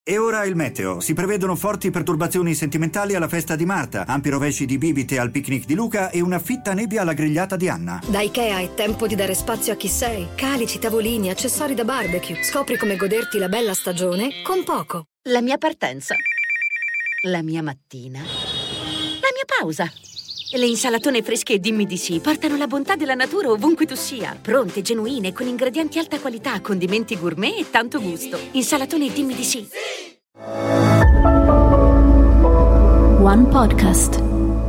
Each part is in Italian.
E ora il meteo. Si prevedono forti perturbazioni sentimentali alla festa di Marta, ampi rovesci di bibite al picnic di Luca e una fitta nebbia alla grigliata di Anna. Da Ikea è tempo di dare spazio a chi sei. Calici, tavolini, accessori da barbecue. Scopri come goderti la bella stagione con poco. La mia partenza. La mia mattina. La mia pausa. Le insalatone fresche Dimmi di sì portano la bontà della natura ovunque tu sia. Pronte, genuine, con ingredienti alta qualità, condimenti gourmet e tanto gusto. Insalatone Dimmi di sì. One Podcast.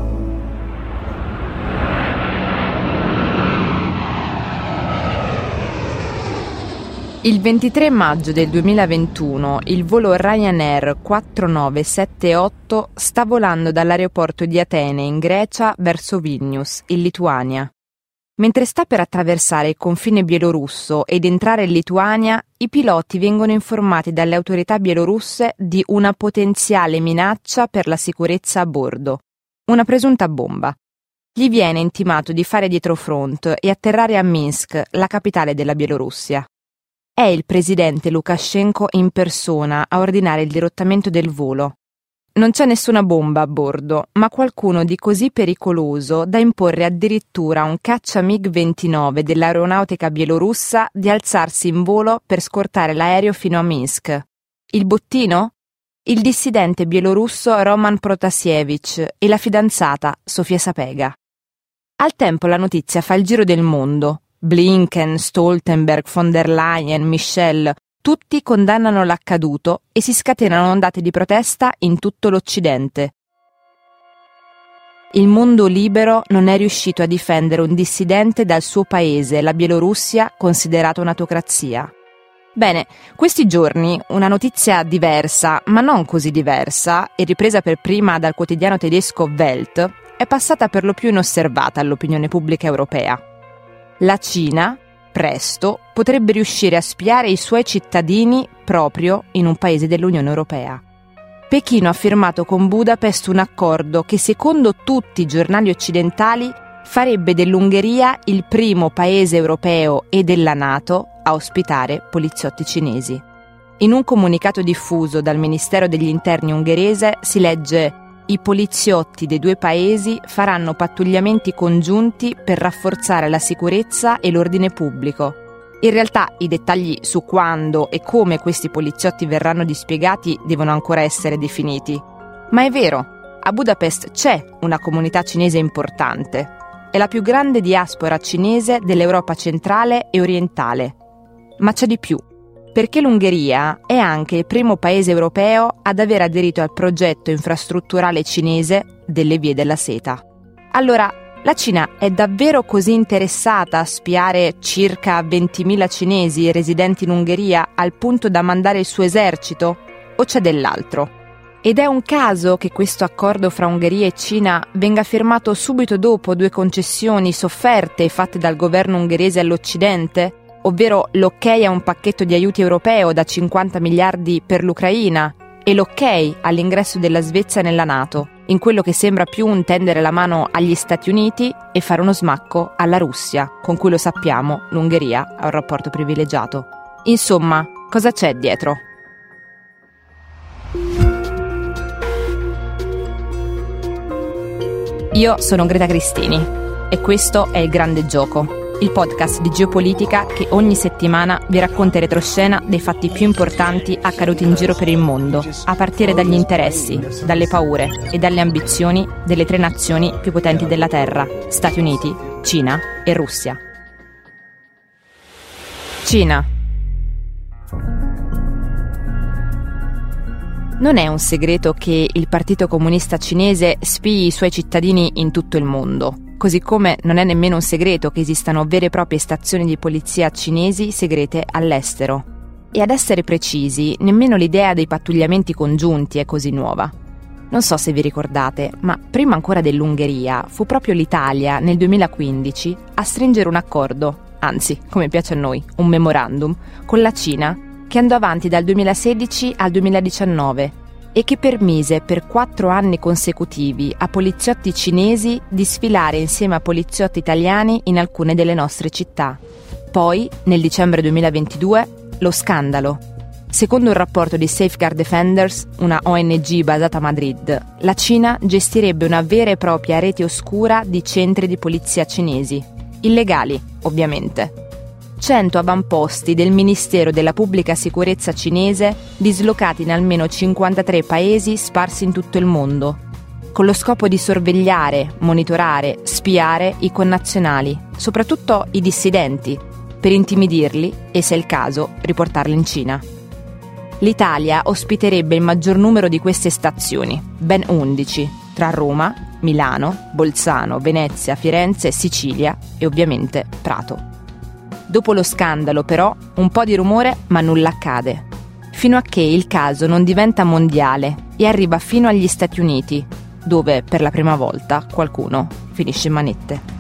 Il 23 maggio del 2021 il volo Ryanair 4978 sta volando dall'aeroporto di Atene in Grecia verso Vilnius, in Lituania. Mentre sta per attraversare il confine bielorusso ed entrare in Lituania, i piloti vengono informati dalle autorità bielorusse di una potenziale minaccia per la sicurezza a bordo, una presunta bomba. Gli viene intimato di fare dietrofront e atterrare a Minsk, la capitale della Bielorussia. È il presidente Lukashenko in persona a ordinare il dirottamento del volo. Non c'è nessuna bomba a bordo, ma qualcuno di così pericoloso da imporre addirittura a un caccia MiG-29 dell'aeronautica bielorussa di alzarsi in volo per scortare l'aereo fino a Minsk. Il bottino? Il dissidente bielorusso Roman Protasiewicz e la fidanzata Sofia Sapega. Al tempo la notizia fa il giro del mondo. Blinken, Stoltenberg, von der Leyen, Michel, tutti condannano l'accaduto e si scatenano ondate di protesta in tutto l'Occidente. Il mondo libero non è riuscito a difendere un dissidente dal suo paese, la Bielorussia, considerata un'autocrazia. Bene, questi giorni una notizia diversa, ma non così diversa, e ripresa per prima dal quotidiano tedesco Welt, è passata per lo più inosservata all'opinione pubblica europea. La Cina, presto, potrebbe riuscire a spiare i suoi cittadini proprio in un paese dell'Unione Europea. Pechino ha firmato con Budapest un accordo che, secondo tutti i giornali occidentali, farebbe dell'Ungheria il primo paese europeo e della NATO a ospitare poliziotti cinesi. In un comunicato diffuso dal Ministero degli Interni ungherese si legge: i poliziotti dei due paesi faranno pattugliamenti congiunti per rafforzare la sicurezza e l'ordine pubblico. In realtà i dettagli su quando e come questi poliziotti verranno dispiegati devono ancora essere definiti. Ma è vero, a Budapest c'è una comunità cinese importante. È la più grande diaspora cinese dell'Europa centrale e orientale. Ma c'è di più. Perché l'Ungheria è anche il primo paese europeo ad aver aderito al progetto infrastrutturale cinese delle Vie della Seta. Allora, la Cina è davvero così interessata a spiare circa 20.000 cinesi residenti in Ungheria al punto da mandare il suo esercito? O c'è dell'altro? Ed è un caso che questo accordo fra Ungheria e Cina venga firmato subito dopo due concessioni sofferte fatte dal governo ungherese all'Occidente? Ovvero l'ok a un pacchetto di aiuti europeo da 50 miliardi per l'Ucraina e l'ok all'ingresso della Svezia nella NATO, in quello che sembra più un tendere la mano agli Stati Uniti e fare uno smacco alla Russia, con cui, lo sappiamo, l'Ungheria ha un rapporto privilegiato. Insomma, cosa c'è dietro? Io sono Greta Cristini e questo è Il Grande Gioco, il podcast di geopolitica che ogni settimana vi racconta in retroscena dei fatti più importanti accaduti in giro per il mondo, a partire dagli interessi, dalle paure e dalle ambizioni delle tre nazioni più potenti della Terra: Stati Uniti, Cina e Russia. Cina. Non è un segreto che il Partito Comunista Cinese spii i suoi cittadini in tutto il mondo. Così come non è nemmeno un segreto che esistano vere e proprie stazioni di polizia cinesi segrete all'estero. E ad essere precisi, nemmeno l'idea dei pattugliamenti congiunti è così nuova. Non so se vi ricordate, ma prima ancora dell'Ungheria fu proprio l'Italia nel 2015 a stringere un accordo, anzi, come piace a noi, un memorandum, con la Cina, che andò avanti dal 2016 al 2019 e che permise per 4 anni consecutivi a poliziotti cinesi di sfilare insieme a poliziotti italiani in alcune delle nostre città. Poi, nel dicembre 2022, lo scandalo. Secondo un rapporto di Safeguard Defenders, una ONG basata a Madrid, la Cina gestirebbe una vera e propria rete oscura di centri di polizia cinesi, illegali ovviamente. 100 avamposti del Ministero della Pubblica Sicurezza cinese dislocati in almeno 53 paesi sparsi in tutto il mondo, con lo scopo di sorvegliare, monitorare, spiare i connazionali, soprattutto i dissidenti, per intimidirli e, se è il caso, riportarli in Cina. L'Italia ospiterebbe il maggior numero di queste stazioni, ben 11, tra Roma, Milano, Bolzano, Venezia, Firenze, Sicilia e ovviamente Prato. Dopo lo scandalo, però, un po' di rumore ma nulla accade, fino a che il caso non diventa mondiale e arriva fino agli Stati Uniti, dove per la prima volta qualcuno finisce in manette.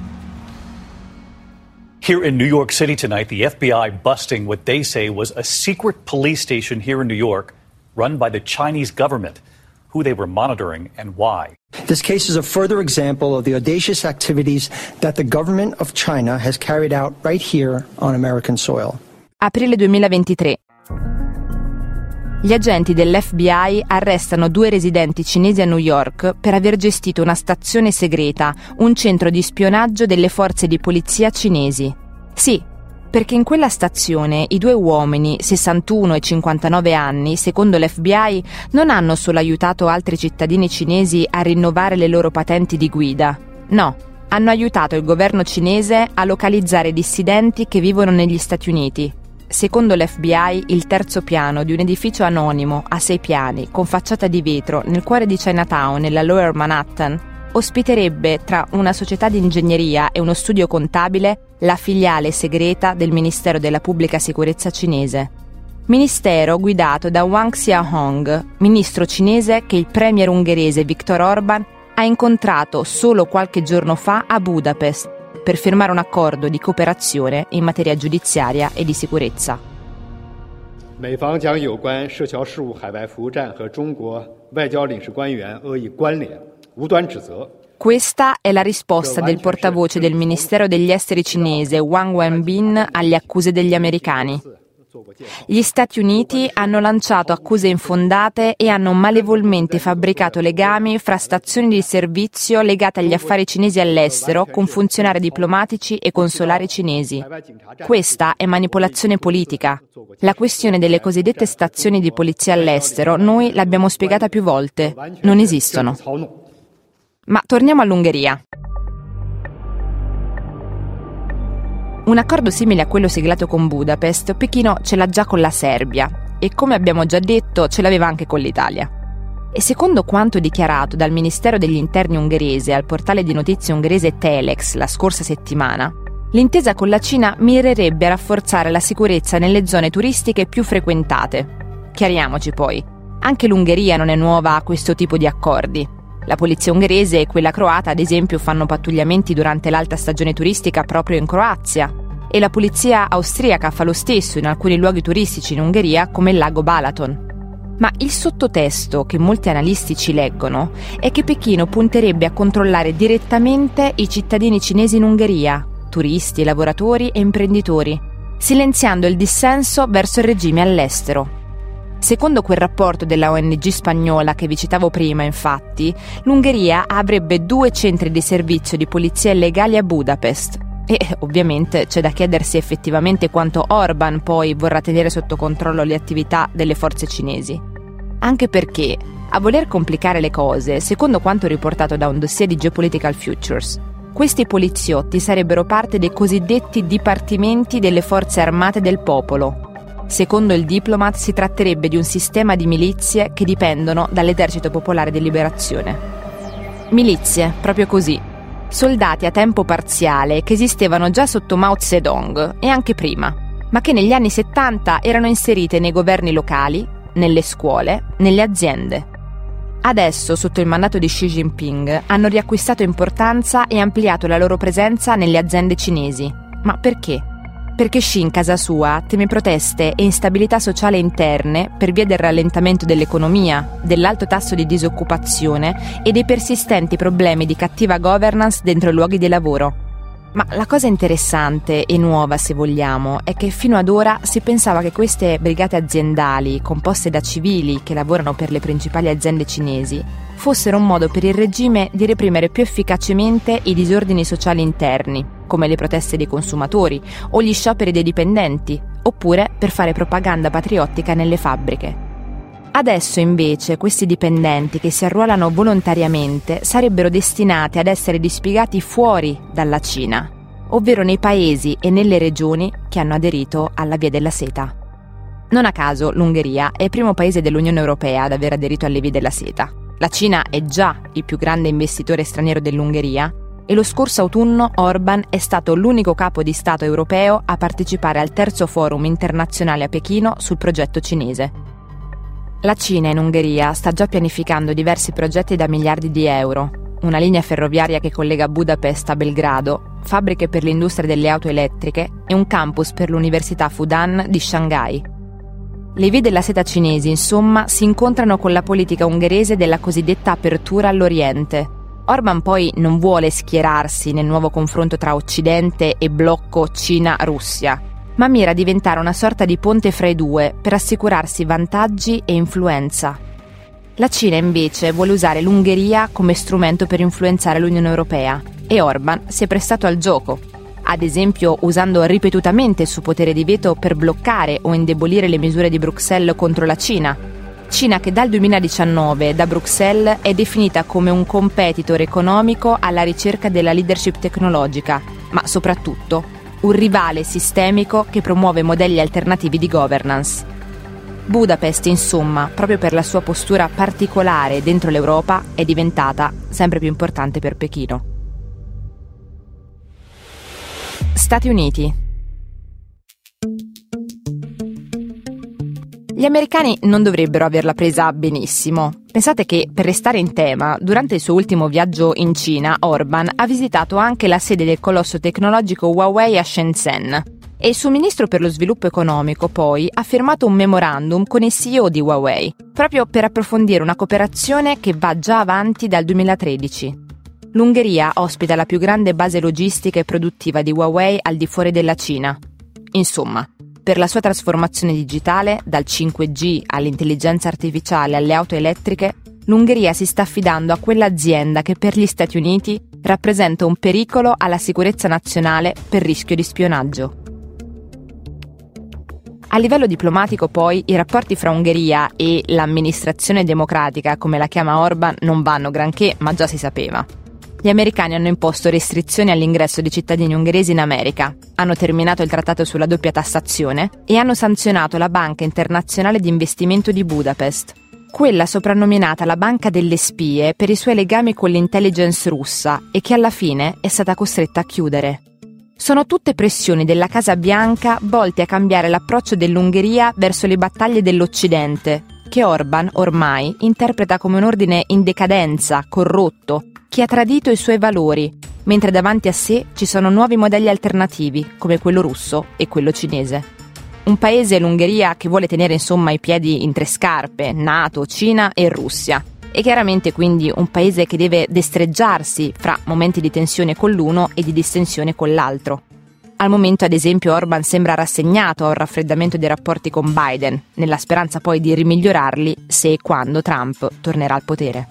Here in New York City tonight, the FBI busting what they say was a secret police station here in New York run by the Chinese government, who they were monitoring and why. This case is a further example of the audacious activities that the government of China has carried out right here on American soil. Aprile 2023. Gli agenti dell'FBI arrestano 2 residenti cinesi a New York per aver gestito una stazione segreta, un centro di spionaggio delle forze di polizia cinesi. Sì, perché in quella stazione i 2 uomini, 61 e 59 anni, secondo l'FBI, non hanno solo aiutato altri cittadini cinesi a rinnovare le loro patenti di guida. No, hanno aiutato il governo cinese a localizzare dissidenti che vivono negli Stati Uniti. Secondo l'FBI, il terzo piano di un edificio anonimo a 6 piani, con facciata di vetro, nel cuore di Chinatown, nella Lower Manhattan, ospiterebbe, tra una società di ingegneria e uno studio contabile, la filiale segreta del Ministero della Pubblica Sicurezza cinese. Ministero guidato da Wang Xiaohong, ministro cinese che il premier ungherese Viktor Orban ha incontrato solo qualche giorno fa a Budapest, per firmare un accordo di cooperazione in materia giudiziaria e di sicurezza. Questa è la risposta del portavoce del Ministero degli Esteri cinese Wang Wenbin alle accuse degli americani. Gli Stati Uniti hanno lanciato accuse infondate e hanno malevolmente fabbricato legami fra stazioni di servizio legate agli affari cinesi all'estero con funzionari diplomatici e consolari cinesi. Questa è manipolazione politica. La questione delle cosiddette stazioni di polizia all'estero noi l'abbiamo spiegata più volte. Non esistono. Ma torniamo all'Ungheria. Un accordo simile a quello siglato con Budapest, Pechino ce l'ha già con la Serbia e, come abbiamo già detto, ce l'aveva anche con l'Italia. E secondo quanto dichiarato dal Ministero degli Interni ungherese al portale di notizie ungherese Telex la scorsa settimana, l'intesa con la Cina mirerebbe a rafforzare la sicurezza nelle zone turistiche più frequentate. Chiariamoci poi, anche l'Ungheria non è nuova a questo tipo di accordi. La polizia ungherese e quella croata, ad esempio, fanno pattugliamenti durante l'alta stagione turistica proprio in Croazia, e la polizia austriaca fa lo stesso in alcuni luoghi turistici in Ungheria come il lago Balaton. Ma il sottotesto che molti analisti ci leggono è che Pechino punterebbe a controllare direttamente i cittadini cinesi in Ungheria, turisti, lavoratori e imprenditori, silenziando il dissenso verso il regime all'estero. Secondo quel rapporto della ONG spagnola che vi citavo prima, infatti, l'Ungheria avrebbe 2 centri di servizio di polizia illegali a Budapest. E ovviamente c'è da chiedersi effettivamente quanto Orban poi vorrà tenere sotto controllo le attività delle forze cinesi. Anche perché, a voler complicare le cose, secondo quanto riportato da un dossier di Geopolitical Futures, questi poliziotti sarebbero parte dei cosiddetti dipartimenti delle forze armate del popolo. Secondo il Diplomat si tratterebbe di un sistema di milizie che dipendono dall'Esercito Popolare di Liberazione. Milizie, proprio così. Soldati a tempo parziale che esistevano già sotto Mao Zedong e anche prima, ma che negli anni 70 erano inserite nei governi locali, nelle scuole, nelle aziende. Adesso, sotto il mandato di Xi Jinping, hanno riacquistato importanza e ampliato la loro presenza nelle aziende cinesi. Ma perché? Perché Xi in casa sua teme proteste e instabilità sociale interne per via del rallentamento dell'economia, dell'alto tasso di disoccupazione e dei persistenti problemi di cattiva governance dentro i luoghi di lavoro. Ma la cosa interessante e nuova, se vogliamo, è che fino ad ora si pensava che queste brigate aziendali, composte da civili che lavorano per le principali aziende cinesi, fossero un modo per il regime di reprimere più efficacemente i disordini sociali interni, come le proteste dei consumatori o gli scioperi dei dipendenti, oppure per fare propaganda patriottica nelle fabbriche. Adesso invece questi dipendenti che si arruolano volontariamente sarebbero destinati ad essere dispiegati fuori dalla Cina, ovvero nei paesi e nelle regioni che hanno aderito alla Via della Seta. Non a caso l'Ungheria è il primo paese dell'Unione Europea ad aver aderito alle Vie della Seta. La Cina è già il più grande investitore straniero dell'Ungheria e lo scorso autunno Orban è stato l'unico capo di Stato europeo a partecipare al terzo forum internazionale a Pechino sul progetto cinese. La Cina in Ungheria sta già pianificando diversi progetti da miliardi di euro, una linea ferroviaria che collega Budapest a Belgrado, fabbriche per l'industria delle auto elettriche e un campus per l'Università Fudan di Shanghai. Le vie della seta cinesi, insomma, si incontrano con la politica ungherese della cosiddetta apertura all'Oriente. Orban poi non vuole schierarsi nel nuovo confronto tra Occidente e blocco Cina-Russia, ma mira a diventare una sorta di ponte fra i due per assicurarsi vantaggi e influenza. La Cina invece vuole usare l'Ungheria come strumento per influenzare l'Unione Europea e Orban si è prestato al gioco, ad esempio usando ripetutamente il suo potere di veto per bloccare o indebolire le misure di Bruxelles contro la Cina che dal 2019 da Bruxelles è definita come un competitor economico alla ricerca della leadership tecnologica, ma soprattutto un rivale sistemico che promuove modelli alternativi di governance. Budapest, insomma, proprio per la sua postura particolare dentro l'Europa, è diventata sempre più importante per Pechino. Stati Uniti. Gli americani non dovrebbero averla presa benissimo. Pensate che, per restare in tema, durante il suo ultimo viaggio in Cina, Orban ha visitato anche la sede del colosso tecnologico Huawei a Shenzhen. E il suo ministro per lo sviluppo economico, poi, ha firmato un memorandum con il CEO di Huawei, proprio per approfondire una cooperazione che va già avanti dal 2013. L'Ungheria ospita la più grande base logistica e produttiva di Huawei al di fuori della Cina. Insomma, per la sua trasformazione digitale, dal 5G all'intelligenza artificiale alle auto elettriche, l'Ungheria si sta affidando a quell'azienda che per gli Stati Uniti rappresenta un pericolo alla sicurezza nazionale per rischio di spionaggio. A livello diplomatico, poi, i rapporti fra Ungheria e l'amministrazione democratica, come la chiama Orban, non vanno granché, ma già si sapeva. Gli americani hanno imposto restrizioni all'ingresso di cittadini ungheresi in America, hanno terminato il trattato sulla doppia tassazione e hanno sanzionato la Banca Internazionale di Investimento di Budapest, quella soprannominata la Banca delle Spie per i suoi legami con l'intelligence russa e che alla fine è stata costretta a chiudere. Sono tutte pressioni della Casa Bianca volte a cambiare l'approccio dell'Ungheria verso le battaglie dell'Occidente, che Orban ormai interpreta come un ordine in decadenza, corrotto, che ha tradito i suoi valori, mentre davanti a sé ci sono nuovi modelli alternativi, come quello russo e quello cinese. Un paese, l'Ungheria, che vuole tenere insomma i piedi in tre scarpe, NATO, Cina e Russia, e chiaramente quindi un paese che deve destreggiarsi fra momenti di tensione con l'uno e di distensione con l'altro. Al momento, ad esempio, Orban sembra rassegnato a un raffreddamento dei rapporti con Biden, nella speranza poi di rimigliorarli se e quando Trump tornerà al potere.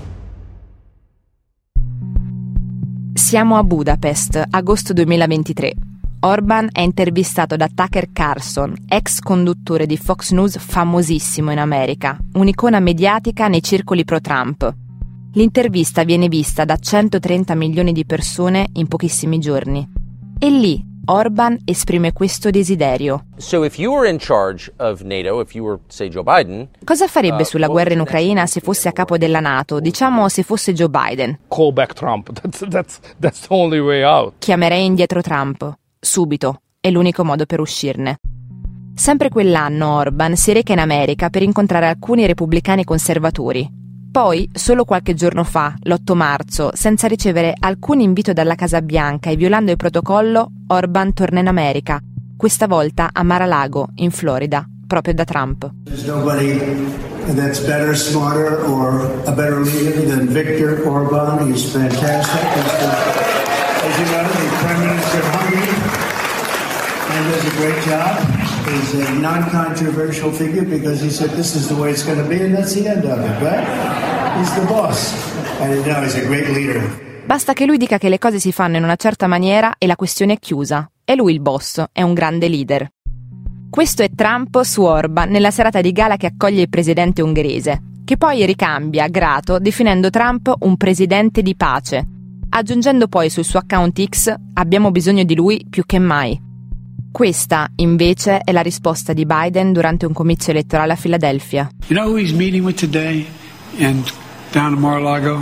Siamo a Budapest, agosto 2023. Orban è intervistato da Tucker Carlson, ex conduttore di Fox News famosissimo in America, un'icona mediatica nei circoli pro-Trump. L'intervista viene vista da 130 milioni di persone in pochissimi giorni. E lì Orban esprime questo desiderio. So if you were in charge of NATO, if you were, say, Joe Biden, cosa farebbe sulla guerra in Ucraina se fosse a capo della NATO? Diciamo se fosse Joe Biden. Call back Trump. That's the only way out. Chiamerei indietro Trump. Subito. È l'unico modo per uscirne. Sempre quell'anno Orban si reca in America per incontrare alcuni repubblicani conservatori. Poi, solo qualche giorno fa, l'8 marzo, senza ricevere alcun invito dalla Casa Bianca e violando il protocollo, Orban torna in America, questa volta a Mar-a-Lago, in Florida, proprio da Trump. There's nobody that's better, smarter or a better leader than Viktor Orban. He's fantastic. As you know, the Prime Minister of Hungary does a great job. He's a non-controversial figure because he said this is the way it's going to be and that's the end of it, right? He's the boss. And now he's a great leader. Basta che lui dica che le cose si fanno in una certa maniera e la questione è chiusa. È lui il boss, è un grande leader. Questo è Trump su Orban nella serata di gala che accoglie il presidente ungherese, che poi ricambia, grato, definendo Trump un presidente di pace, aggiungendo poi sul suo account X «abbiamo bisogno di lui più che mai». Questa, invece, è la risposta di Biden durante un comizio elettorale a Filadelfia. You know who he's meeting with today down in Mar-a-Lago?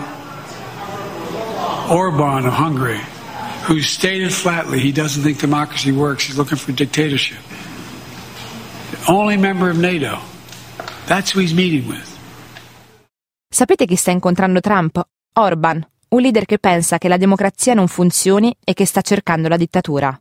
Orban of Hungary, who stated flatly he doesn't think democracy works, he's looking for dictatorship. The only member of NATO. That's who he's meeting with. Sapete chi sta incontrando Trump? Orban, un leader che pensa che la democrazia non funzioni e che sta cercando la dittatura.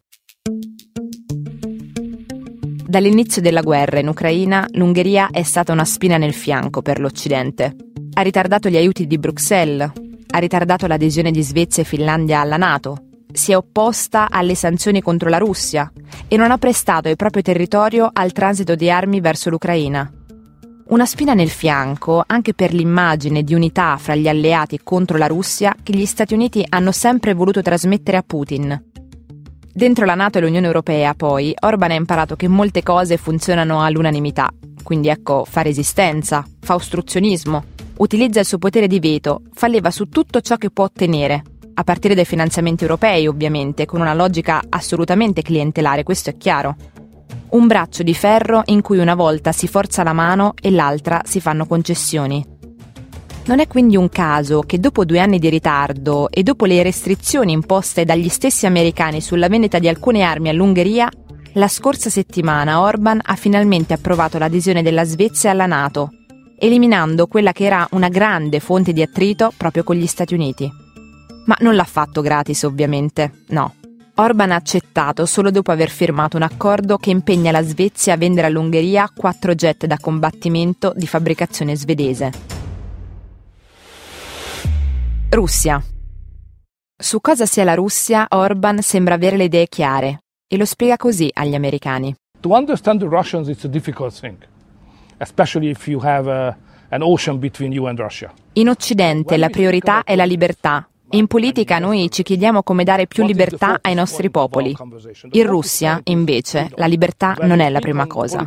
Dall'inizio della guerra in Ucraina, l'Ungheria è stata una spina nel fianco per l'Occidente. Ha ritardato gli aiuti di Bruxelles, ha ritardato l'adesione di Svezia e Finlandia alla NATO, si è opposta alle sanzioni contro la Russia e non ha prestato il proprio territorio al transito di armi verso l'Ucraina. Una spina nel fianco anche per l'immagine di unità fra gli alleati contro la Russia che gli Stati Uniti hanno sempre voluto trasmettere a Putin. Dentro la NATO e l'Unione Europea, poi, Orban ha imparato che molte cose funzionano all'unanimità. Quindi ecco, fa resistenza, fa ostruzionismo, utilizza il suo potere di veto, fa leva su tutto ciò che può ottenere, a partire dai finanziamenti europei, ovviamente, con una logica assolutamente clientelare, questo è chiaro. Un braccio di ferro in cui una volta si forza la mano e l'altra si fanno concessioni. Non è quindi un caso che dopo 2 anni di ritardo e dopo le restrizioni imposte dagli stessi americani sulla vendita di alcune armi all'Ungheria, la scorsa settimana Orban ha finalmente approvato l'adesione della Svezia alla NATO, eliminando quella che era una grande fonte di attrito proprio con gli Stati Uniti. Ma non l'ha fatto gratis, ovviamente, no. Orban ha accettato solo dopo aver firmato un accordo che impegna la Svezia a vendere all'Ungheria 4 jet da combattimento di fabbricazione svedese. Russia. Su cosa sia la Russia, Orban sembra avere le idee chiare e lo spiega così agli americani. To understand the Russians it's a difficult thing, especially if you have an ocean between you and Russia. In Occidente la priorità è la libertà. In politica noi ci chiediamo come dare più libertà ai nostri popoli. In Russia, invece, la libertà non è la prima cosa.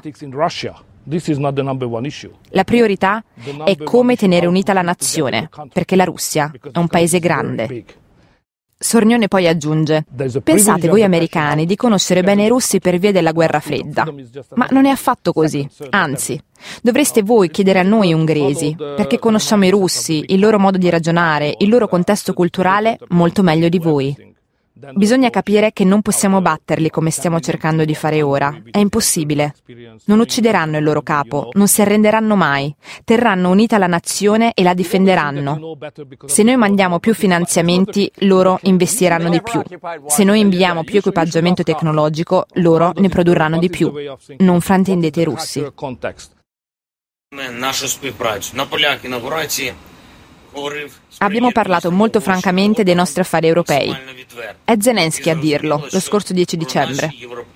La priorità è come tenere unita la nazione, perché la Russia è un paese grande. Sornione poi aggiunge: pensate voi americani di conoscere bene i russi per via della guerra fredda, ma non è affatto così, anzi, dovreste voi chiedere a noi ungheresi, perché conosciamo i russi, il loro modo di ragionare, il loro contesto culturale molto meglio di voi. Bisogna capire che non possiamo batterli come stiamo cercando di fare ora. È impossibile. Non uccideranno il loro capo, non si arrenderanno mai, terranno unita la nazione e la difenderanno. Se noi mandiamo più finanziamenti, loro investiranno di più. Se noi inviamo più equipaggiamento tecnologico, loro ne produrranno di più. Non fraintendete i russi. Abbiamo parlato molto francamente dei nostri affari europei. È Zelensky a dirlo, lo scorso 10 dicembre.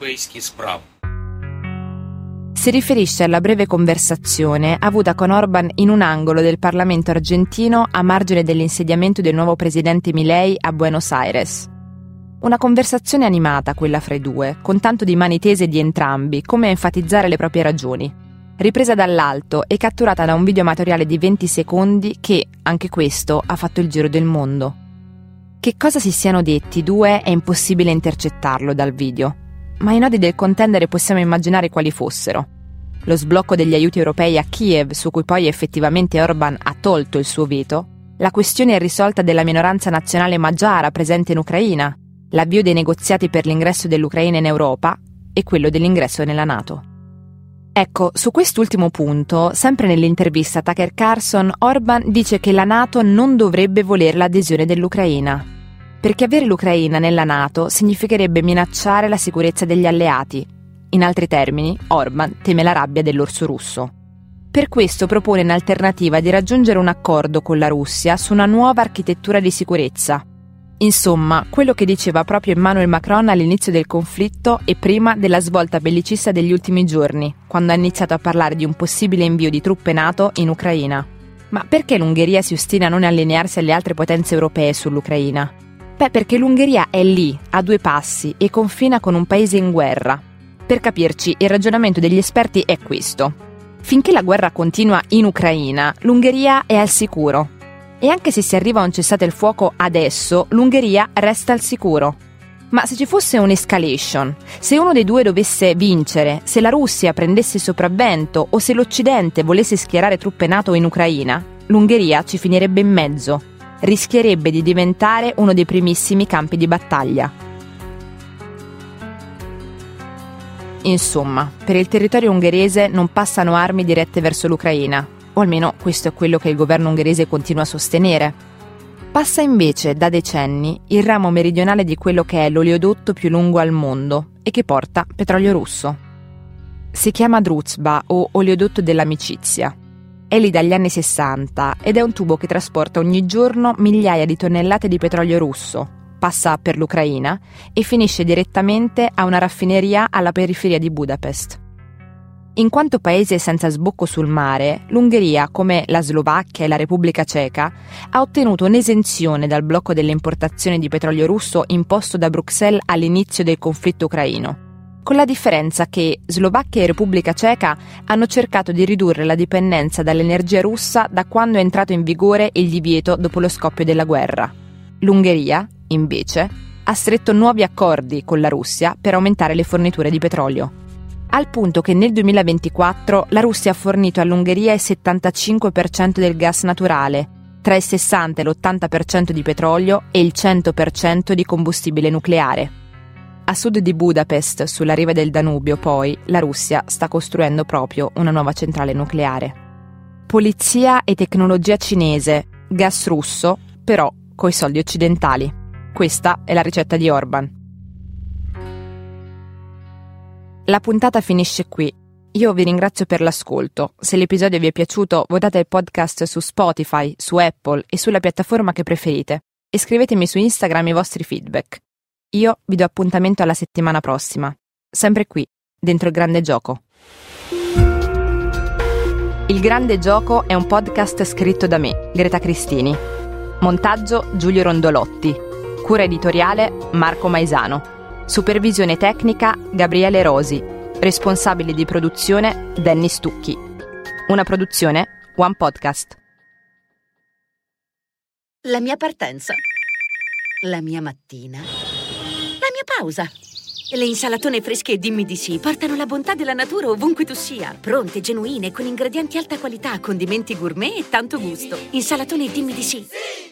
Si riferisce alla breve conversazione avuta con Orban in un angolo del Parlamento argentino a margine dell'insediamento del nuovo presidente Milei a Buenos Aires. Una conversazione animata quella fra i due, con tanto di mani tese di entrambi, come a enfatizzare le proprie ragioni. Ripresa dall'alto e catturata da un videoamatoriale di 20 secondi che, anche questo, ha fatto il giro del mondo. Che cosa si siano detti i due è impossibile intercettarlo dal video, ma i nodi del contendere possiamo immaginare quali fossero. Lo sblocco degli aiuti europei a Kiev, su cui poi effettivamente Orban ha tolto il suo veto, la questione irrisolta della minoranza nazionale magiara presente in Ucraina, l'avvio dei negoziati per l'ingresso dell'Ucraina in Europa e quello dell'ingresso nella NATO. Ecco, su quest'ultimo punto, sempre nell'intervista a Tucker Carlson, Orban dice che la NATO non dovrebbe volere l'adesione dell'Ucraina, perché avere l'Ucraina nella NATO significherebbe minacciare la sicurezza degli alleati. In altri termini, Orban teme la rabbia dell'orso russo. Per questo propone in alternativa di raggiungere un accordo con la Russia su una nuova architettura di sicurezza, Insomma, quello che diceva proprio Emmanuel Macron all'inizio del conflitto e prima della svolta bellicista degli ultimi giorni, quando ha iniziato a parlare di un possibile invio di truppe NATO in Ucraina. Ma perché l'Ungheria si ostina a non allinearsi alle altre potenze europee sull'Ucraina? Beh, perché l'Ungheria è lì, a 2 passi, e confina con un paese in guerra. Per capirci, il ragionamento degli esperti è questo. Finché la guerra continua in Ucraina, l'Ungheria è al sicuro. E anche se si arriva a un cessate il fuoco adesso, l'Ungheria resta al sicuro. Ma se ci fosse un'escalation, se uno dei due dovesse vincere, se la Russia prendesse il sopravvento o se l'Occidente volesse schierare truppe NATO in Ucraina, l'Ungheria ci finirebbe in mezzo. Rischierebbe di diventare uno dei primissimi campi di battaglia. Insomma, per il territorio ungherese non passano armi dirette verso l'Ucraina. O almeno questo è quello che il governo ungherese continua a sostenere. Passa invece da decenni il ramo meridionale di quello che è l'oleodotto più lungo al mondo e che porta petrolio russo. Si chiama Druzhba o oleodotto dell'amicizia. È lì dagli anni 60 ed è un tubo che trasporta ogni giorno migliaia di tonnellate di petrolio russo, passa per l'Ucraina e finisce direttamente a una raffineria alla periferia di Budapest. In quanto paese senza sbocco sul mare, l'Ungheria, come la Slovacchia e la Repubblica Ceca, ha ottenuto un'esenzione dal blocco delle importazioni di petrolio russo imposto da Bruxelles all'inizio del conflitto ucraino, con la differenza che Slovacchia e Repubblica Ceca hanno cercato di ridurre la dipendenza dall'energia russa da quando è entrato in vigore il divieto dopo lo scoppio della guerra. L'Ungheria, invece, ha stretto nuovi accordi con la Russia per aumentare le forniture di petrolio. Al punto che nel 2024 la Russia ha fornito all'Ungheria il 75% del gas naturale, tra il 60 e l'80% di petrolio e il 100% di combustibile nucleare. A sud di Budapest, sulla riva del Danubio, poi, la Russia sta costruendo proprio una nuova centrale nucleare. Polizia e tecnologia cinese, gas russo, però coi soldi occidentali. Questa è la ricetta di Orban. La puntata finisce qui. Io vi ringrazio per l'ascolto. Se l'episodio vi è piaciuto, votate il podcast su Spotify, su Apple e sulla piattaforma che preferite. E scrivetemi su Instagram i vostri feedback. Io vi do appuntamento alla settimana prossima. Sempre qui, dentro il Grande Gioco. Il Grande Gioco è un podcast scritto da me, Greta Cristini. Montaggio Giulio Rondolotti. Cura editoriale Marco Maisano. Supervisione tecnica Gabriele Rosi. Responsabile di produzione Dennis Stucchi. Una produzione One Podcast. La mia partenza. La mia mattina. La mia pausa. Le insalatone fresche Dimmi di sì portano la bontà della natura ovunque tu sia. Pronte, genuine, con ingredienti alta qualità, condimenti gourmet e tanto gusto. Insalatone Dimmi di sì.